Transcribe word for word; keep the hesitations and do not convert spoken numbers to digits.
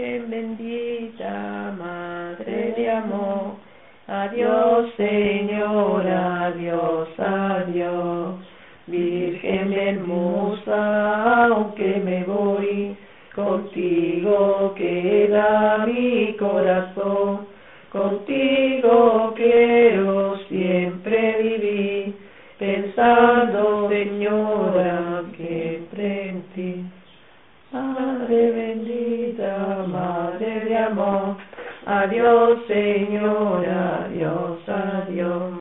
Virgen bendita, Madre de amor, adiós Señora, adiós, adiós. Virgen hermosa, aunque me voy, contigo queda mi corazón, contigo quiero siempre vivir, pensando, Señora, siempre en ti. Madre bendita, Madre de amor, adiós Señora, adiós, adiós.